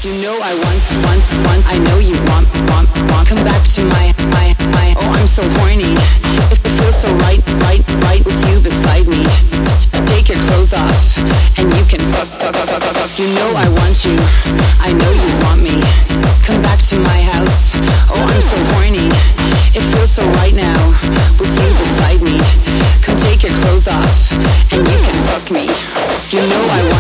You know I want, I know you want. Come back to my, oh I'm so horny. It feels so right with you beside me. Take your clothes off, and you can fuck. You know I want you, I know you want me. Come back to my house, oh I'm so horny. It feels so right now, with you beside me. Come take your clothes off, and you can fuck me. You know I want